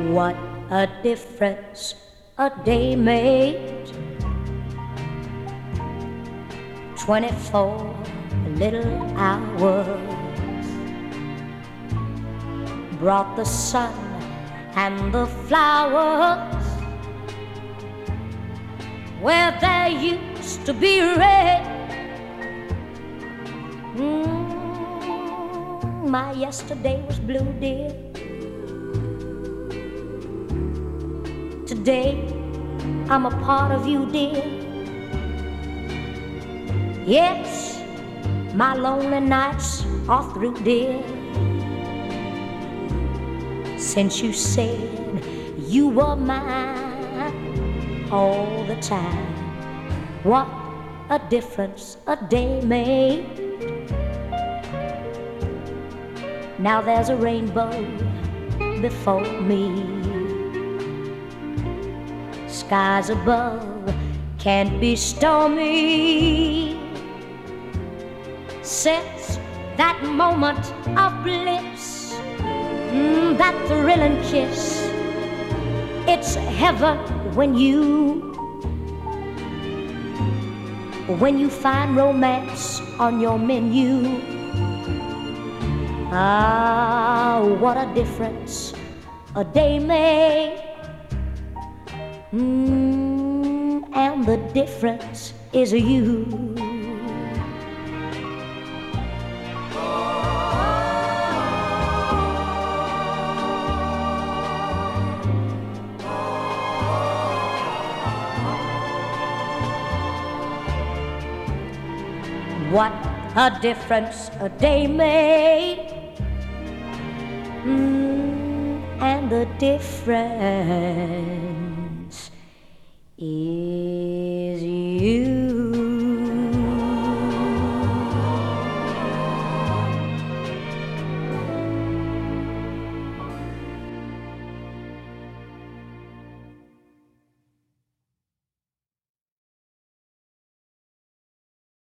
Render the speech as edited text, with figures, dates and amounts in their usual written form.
What a difference a day made. 24 little hours brought the sun and the flowers where there used to be rain. My yesterday was blue, dear. Today I'm a part of you, dear. Yes, my lonely nights are through, dear. Since you said you were mine all the time, what a difference a day made. Now there's a rainbow before me. Skies above can't be stormy. Since that moment of bliss, that thrilling kiss, it's heaven when you find romance on your menu. Ah, what a difference a day made. And the difference is you. What a difference a day made. And the difference is you.